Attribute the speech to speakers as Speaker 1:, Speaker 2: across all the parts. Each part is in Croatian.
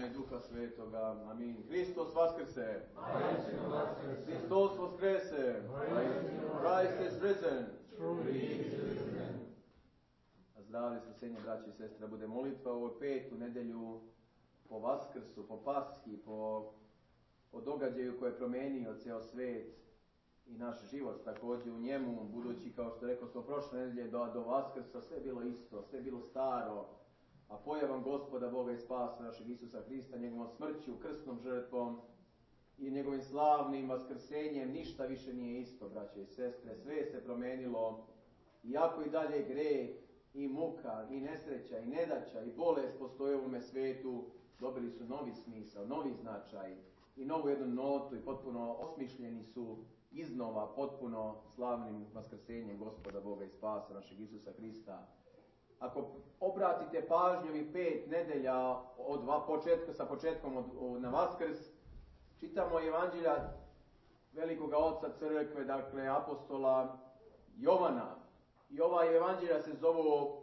Speaker 1: Sina i Duha Svetoga. Amin. Hristos vaskrse. Hristos vaskrese. Christ is risen. Zdravlje, spasenje, braći i sestre, bude molitva u petu nedelju po Vaskrsu, po Paski, po događaju koje je promijenio cijel svijet i naš život također u njemu, budući kao što rekao smo prošle nedelje do Vaskrsa sve bilo isto, sve bilo staro, a pojavom Gospoda Boga i spasa našeg Isusa Hrista, njegovom smrću, krsnom žrtvom i njegovim slavnim vaskrsenjem ništa više nije isto, braće i sestre, sve se promijenilo, iako i dalje greh i muka, i nesreća, i nedaća, i bolest postoje u ovome svijetu, dobili su novi smisao, novi značaj i novu jednu notu i potpuno osmišljeni su iznova potpuno slavnim vaskrsenjem Gospoda Boga i spasa našeg Isusa Hrista. Ako obratite pažnju ovih 5 nedelja sa početkom na Vaskrs, čitamo Evanđelja velikoga oca crkve, dakle apostola Jovana. I ova evanđelja se zovu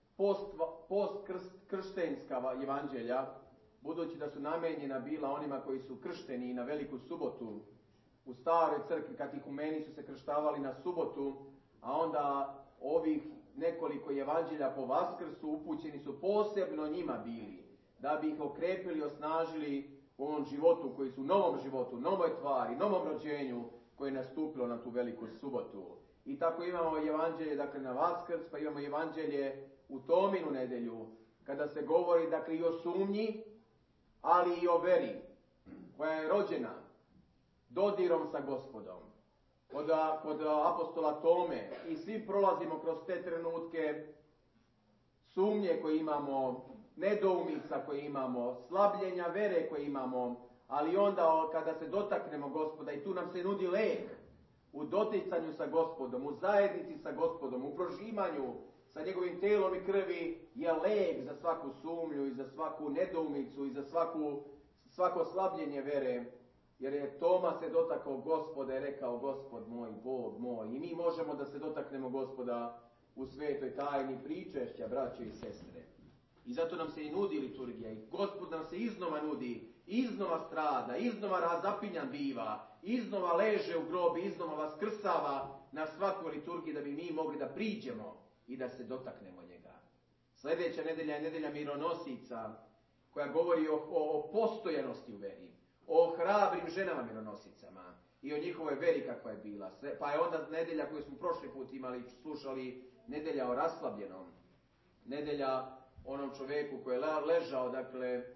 Speaker 1: postkrštenska evanđelja, budući da su namenjena bila onima koji su kršteni na Veliku subotu. U staroj crkvi katihumeni su se krštavali na subotu, a onda ovih nekoliko evanđelja po Vaskrsu upućeni su posebno njima bili, da bi ih okrepili i osnažili u ovom životu, koji su u novom životu, novoj tvari, novom rođenju koje je nastupilo na tu Veliku subotu. I tako imamo evanđelje dakle, na Vaskrs, pa imamo evanđelje u Tominu nedelju, kada se govori dakle, i o sumnji, ali i o veri, koja je rođena dodirom sa Gospodom. Kod apostola Tome i svi prolazimo kroz te trenutke sumnje koje imamo, nedoumica koje imamo, slabljenja vere koje imamo, ali onda kada se dotaknemo Gospoda i tu nam se nudi lek, u doticanju sa Gospodom, u zajednici sa Gospodom, u prožimanju sa njegovim telom i krvi je lek za svaku sumnju i za svaku nedoumicu i za svako slabljenje vere. Jer je Toma se dotakao Gospoda i rekao Gospod moj, Bog moj. I mi možemo da se dotaknemo Gospoda u svetoj tajni pričešća, braće i sestre. I zato nam se i nudi liturgija. I Gospod nam se iznova nudi, iznova strada, iznova razapinjan biva, iznova leže u grobi, iznova vaskrsava na svaku liturgiju da bi mi mogli da priđemo i da se dotaknemo njega. Sljedeća nedelja je nedelja mironosica, koja govori o postojanosti u veri, o hrabrim ženama mironosicama i o njihovoj veri kakva je bila. Pa je onda nedelja koju smo prošli put slušali, nedelja o raslabljenom, nedelja onom čovjeku koji je ležao, dakle,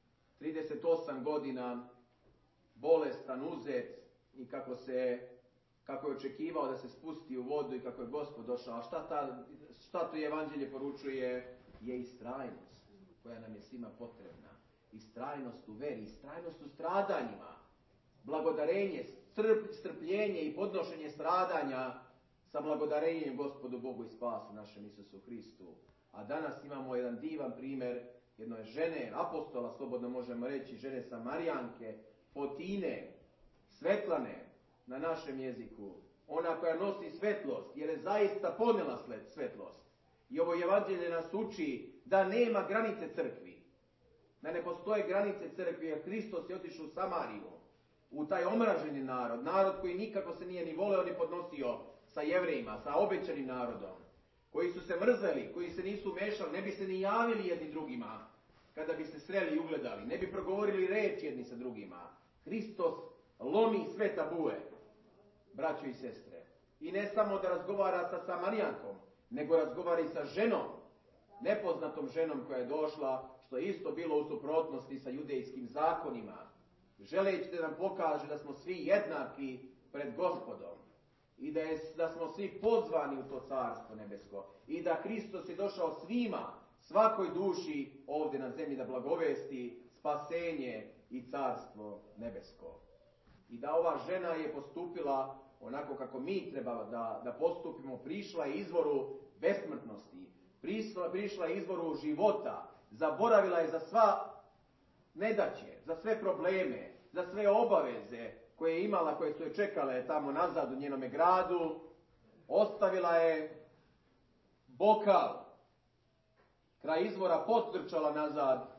Speaker 1: 38 godina, bolestan, uzet i kako je očekivao da se spusti u vodu i kako je Gospod došao. A šta to evanđelje poručuje? Je istrajnost koja nam je svima potrebna. Istrajnost u veri, istrajnost u stradanjima, blagodarenje, strpljenje i podnošenje stradanja sa blagodarenjem Gospodu Bogu i spasu našem Isusu Hristu. A danas imamo jedan divan primjer jedne žene, apostola, slobodno možemo reći, žene Samarijanke, Fotine, Svetlane na našem jeziku. Ona koja nosi svetlost, jer je zaista ponela svetlost. I ovo evanđelje nas uči da nema granice crkvi. Da ne postoje granice crkvi, jer Hristos je otišao u Samariju, u taj omraženi narod, narod koji nikako se nije ni voleo ni podnosio sa Jevrejima, sa obećanim narodom, koji su se mrzeli, koji se nisu mešali, ne bi se ni javili jedni drugima, kada bi se sreli i ugledali, ne bi progovorili reč jedni sa drugima. Hristos lomi sve tabue, braćo i sestre. I ne samo da razgovara sa Samarijankom, nego razgovara i sa ženom, nepoznatom ženom koja je došla, što je isto bilo u suprotnosti sa judejskim zakonima, želeći da nam pokaže da smo svi jednaki pred Gospodom i da smo svi pozvani u to carstvo nebesko i da Hristos je došao svima, svakoj duši ovdje na zemlji da blagovesti spasenje i carstvo nebesko. I da ova žena je postupila onako kako mi treba da postupimo, prišla je izvoru besmrtnosti, prišla je izvoru života, zaboravila je za sva nedaće, za sve probleme, za sve obaveze koje je imala, koje su je čekale tamo nazad u njenome gradu, ostavila je bokal kraj izvora, potrčala nazad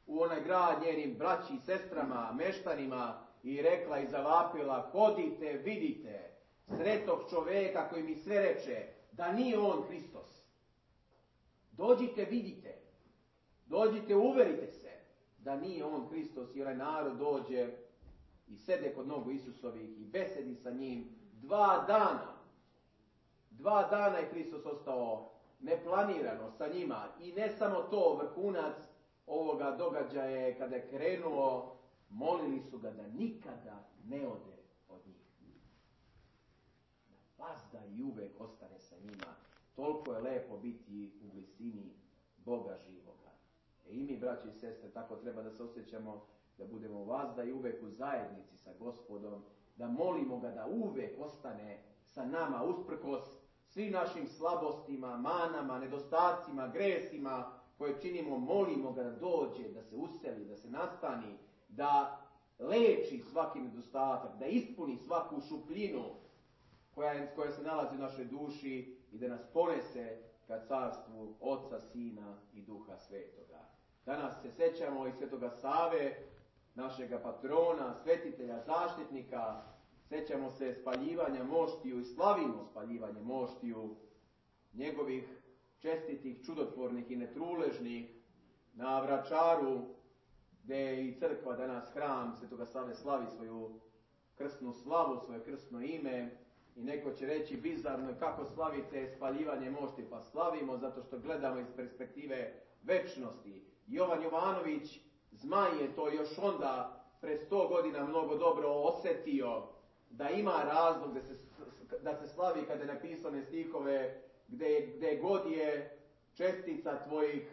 Speaker 1: u onaj grad njenim braći i sestrama, meštanima i rekla i zavapila: hodite, vidite sretog čoveka koji mi sve reče da nije on Hristos. Dođite, vidite. Dođite, uverite se da nije on Hristos. I onaj narod dođe i sede kod nogu Isusovih i besedi sa njim 2 dana. 2 dana je Hristos ostao neplanirano sa njima. I ne samo to, vrhunac ovoga događaja je kada je krenuo, molili su ga da nikada ne ode od njih. Da vazda i uvek ostane sa njima. Toliko je lepo biti u blizini Boga živoga. I mi, braći i sestre, tako treba da se osjećamo, da budemo vazda i uvek u zajednici sa Gospodom, da molimo ga da uvek ostane sa nama, usprkos svim našim slabostima, manama, nedostacima, gresima koje činimo. Molimo ga da dođe, da se useli, da se nastani, da leči svaki nedostatak, da ispuni svaku šupljinu koja se nalazi u našoj duši i da nas ponese ka carstvu Oca, Sina i Duha Svetoga. Danas se sećamo i Svetoga Save, našega patrona, svetitelja, zaštitnika. Sećamo se spaljivanja moštiju i slavimo spaljivanje moštiju, njegovih čestitih, čudotvornih i netruležnih na Vračaru, gdje je i crkva danas, hram Svetoga Save, slavi svoju krstnu slavu, svoje krstno ime. I neko će reći bizarno, kako slavite spaljivanje mošti? Pa slavimo zato što gledamo iz perspektive večnosti. Jovan Jovanović, Zmaj, je to još onda pre 100 godina mnogo dobro osjetio, da ima razlog da se slavi, kada je napisane stihove gdje god je čestica tvojih,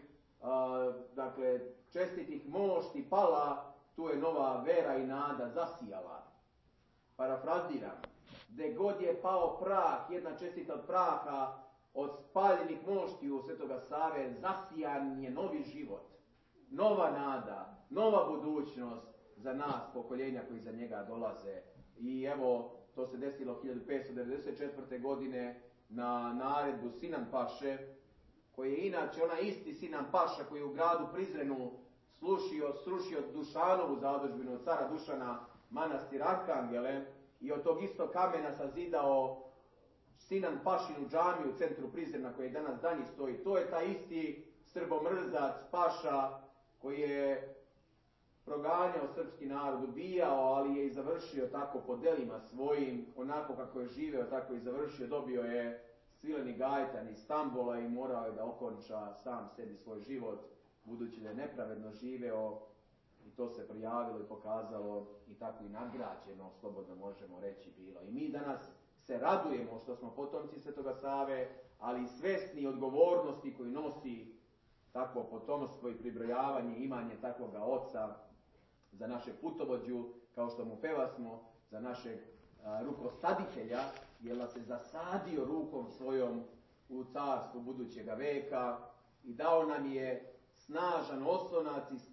Speaker 1: čestitih mošti pala, tu je nova vera i nada zasijala. Parafraziram, gdje god je pao prah, jedna čestica od praha, od spaljenih moštiju Svetoga Save, zasijan je novi život, nova nada, nova budućnost za nas, pokoljenja koji za njega dolaze. I evo, to se desilo 1594. godine na naredbu Sinan Paše, koji je inače onaj isti Sinan Paša koji je u gradu Prizrenu srušio Dušanovu zadužbinu od cara Dušana, manastir Arkangele, i od tog istog kamena sazidao Sinan Pašinu džamiju u centru Prizrena, koji danas danji stoji. To je taj isti srbomrzac Paša koji je proganjao srpski narod, ubijao, ali je i završio tako po delima svojim, onako kako je živeo, tako i završio. Dobio je svileni gajtan iz Stambola i morao je da okonča sam sebi svoj život, budući da je nepravedno živeo, i to se prijavilo i pokazalo i tako i nagrađeno, slobodno možemo reći, bilo. I mi danas se radujemo što smo potomci Svetoga Save, ali svesni odgovornosti koju nosi takvo potomstvo i pribrojavanje, imanje takvoga oca za našeg putovođu, kao što mu pevasmo, za našeg rukosaditelja, jer nas se zasadio rukom svojom u carstvu budućega veka i dao nam je snažan oslonac i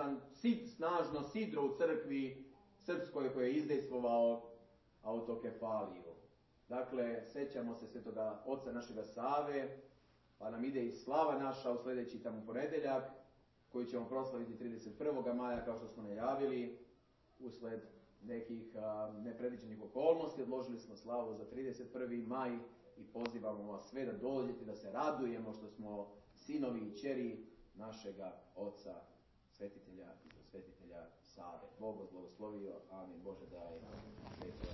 Speaker 1: snažno sidro u crkvi srpskoj koje je izdejstvovao autokefaliju. Dakle, sećamo se Svetoga Oca našega Save, pa nam ide i slava naša u sljedeći tamo ponedeljak, koju ćemo proslaviti 31. maja, kao što smo najavili. Usled nekih nepredviđenih okolnosti odložili smo slavu za 31. maj i pozivamo vas sve da dođete, da se radujemo što smo sinovi i ćeri našega Oca, svetitelja Save. Bog vas blagoslovio. Amin. Bože daj.